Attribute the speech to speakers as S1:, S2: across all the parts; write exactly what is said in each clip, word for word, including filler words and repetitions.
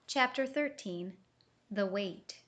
S1: Chapter thirteen. The Wait.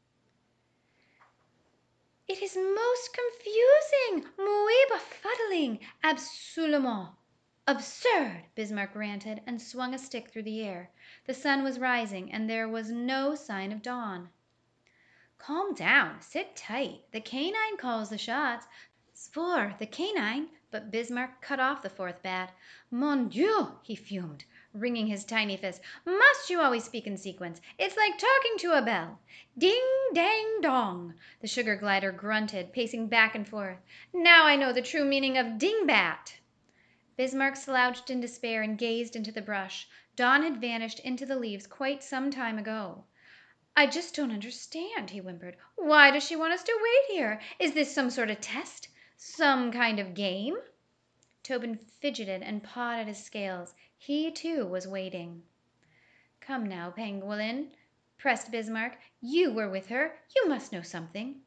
S1: "It is most confusing, muy befuddling, absolument absurd!" Bismarck ranted, and swung a stick through the air. The sun was rising, and there was no sign of dawn. "Calm down, sit tight. The canine calls the shots. Svor, the canine—" But Bismarck cut off the fourth bat. "Mon Dieu!" he fumed, wringing his tiny fist. "Must you always speak in sequence? It's like talking to a bell. Ding, dang, dong!" The sugar glider grunted, pacing back and forth. "Now I know the true meaning of dingbat." Bismarck slouched in despair and gazed into the brush. Dawn had vanished into the leaves quite some time ago. "I just don't understand," he whimpered. "Why does she want us to wait here? Is this some sort of test? Some kind of game?" Tobin fidgeted and pawed at his scales. He, too, was waiting. "Come now, Pangolin," pressed Bismarck. "You were with her. You must know something."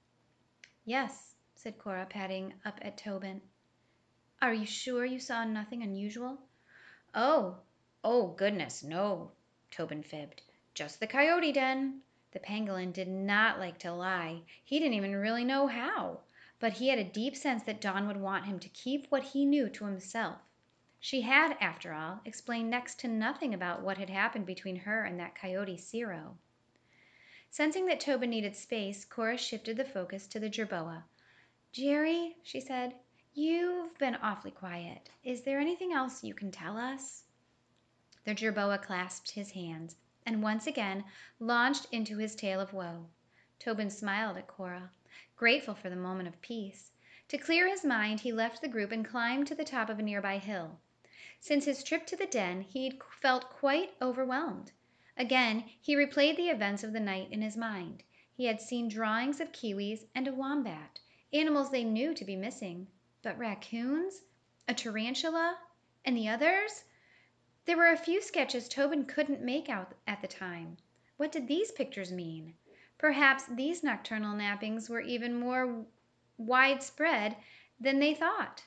S1: "Yes," said Cora, patting up at Tobin. "Are you sure you saw nothing unusual?" "Oh, oh, goodness, no," Tobin fibbed. "Just the coyote den." The pangolin did not like to lie. He didn't even really know how. But he had a deep sense that Dawn would want him to keep what he knew to himself. She had, after all, explained next to nothing about what had happened between her and that coyote Ciro. Sensing that Tobin needed space, Cora shifted the focus to the jerboa. "Jerry," she said, "you've been awfully quiet. Is there anything else you can tell us?" The jerboa clasped his hands, and once again launched into his tale of woe. Tobin smiled at Cora, grateful for the moment of peace. To clear his mind, he left the group and climbed to the top of a nearby hill. Since his trip to the den, he felt quite overwhelmed. Again he replayed the events of the night in his mind. He had seen drawings of kiwis and a wombat, animals they knew to be missing. But raccoons? A tarantula? And the others? There were a few sketches Tobin couldn't make out at the time. What did these pictures mean? Perhaps these nocturnal nappings were even more widespread than they thought.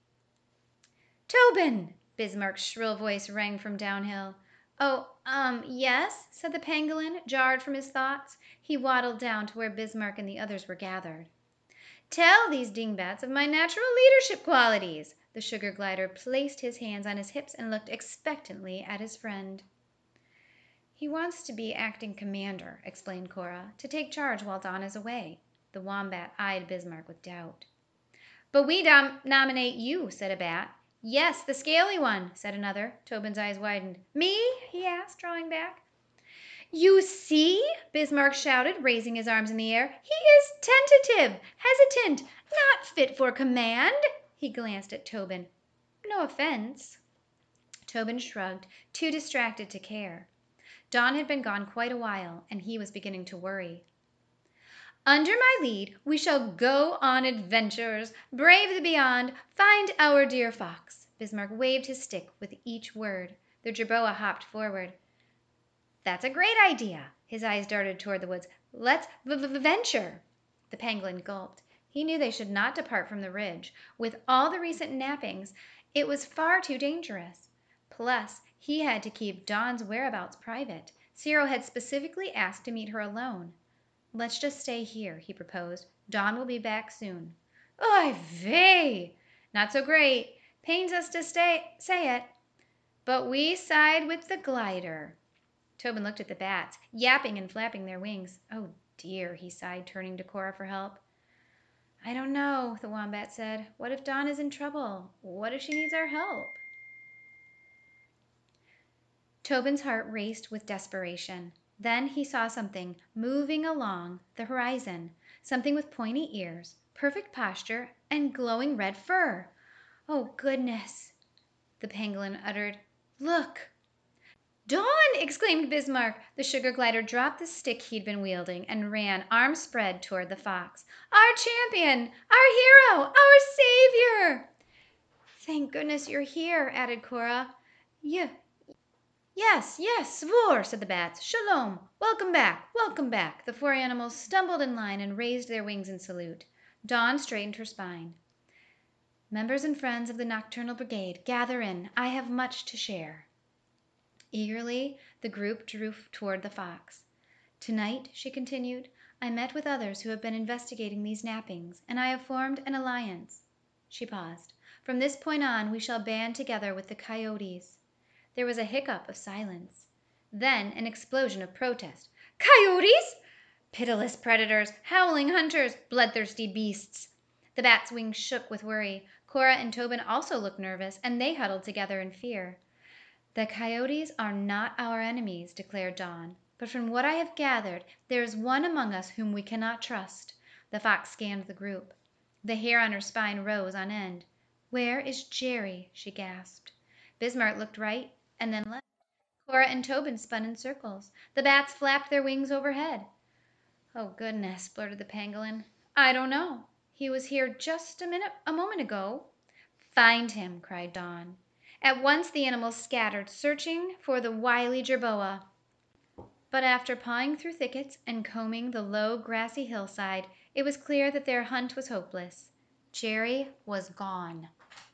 S1: "Tobin!" Bismarck's shrill voice rang from downhill. "Oh, um, yes?" said the pangolin, jarred from his thoughts. He waddled down to where Bismarck and the others were gathered. "Tell these dingbats of my natural leadership qualities." The sugar glider placed his hands on his hips and looked expectantly at his friend. "He wants to be acting commander," explained Cora, "to take charge while Dawn is away." The wombat eyed Bismarck with doubt. "But we dom- nominate you," said a bat. "Yes, the scaly one," said another. Tobin's eyes widened. "Me?" he asked, drawing back. "You see?" Bismarck shouted, raising his arms in the air. "He is tentative, hesitant, not fit for command." He glanced at Tobin. "No offense." Tobin shrugged, too distracted to care. Dawn had been gone quite a while, and he was beginning to worry. "Under my lead, we shall go on adventures, brave the beyond, find our dear fox." Bismarck waved his stick with each word. The jerboa hopped forward. "That's a great idea." His eyes darted toward the woods. "Let's v-v-venture." The pangolin gulped. He knew they should not depart from the ridge. With all the recent nappings, it was far too dangerous. Plus, he had to keep Dawn's whereabouts private. Ciro had specifically asked to meet her alone. "Let's just stay here," he proposed. "Dawn will be back soon." "Oy vey!" "Not so great. Pains us to stay say it, but we side with the glider." Tobin looked at the bats, yapping and flapping their wings. "Oh, dear," he sighed, turning to Cora for help. "I don't know," the wombat said. "What if Dawn is in trouble? What if she needs our help?" Tobin's heart raced with desperation. Then he saw something moving along the horizon, something with pointy ears, perfect posture, and glowing red fur. "Oh, goodness!" the pangolin uttered. "Look!" "Dawn!" exclaimed Bismarck. The sugar glider dropped the stick he'd been wielding and ran, arms spread, toward the fox. "Our champion! Our hero! Our savior!" "Thank goodness you're here," added Cora. "You, yes, yes, svor," said the bats. "Shalom! Welcome back! Welcome back!" The four animals stumbled in line and raised their wings in salute. Dawn straightened her spine. "Members and friends of the Nocturnal Brigade, gather in. I have much to share." Eagerly the group drew toward the fox. "Tonight," she continued, "I met with others who have been investigating these knappings, and I have formed an alliance." She paused. "From this point on we shall band together with the coyotes." There was a hiccough of silence. Then an explosion of protest. "Coyotes!" "Pitiless predators! Howling hunters! Bloodthirsty beasts!" The bat's wings shook with worry. Cora and Tobin also looked nervous, and they huddled together in fear. "The coyotes are not our enemies," declared Dawn. "But from what I have gathered, there is one among us whom we cannot trust." The fox scanned the group. The hair on her spine rose on end. "Where is Jerry?" she gasped. Bismarck looked right and then left. Cora and Tobin spun in circles. The bats flapped their wings overhead. "Oh, goodness," blurted the pangolin. "I don't know. He was here just a minute, a moment ago." "Find him!" cried Dawn. At once the animals scattered, searching for the wily jerboa. But after pawing through thickets and combing the low, grassy hillside, it was clear that their hunt was hopeless. Jerry was gone.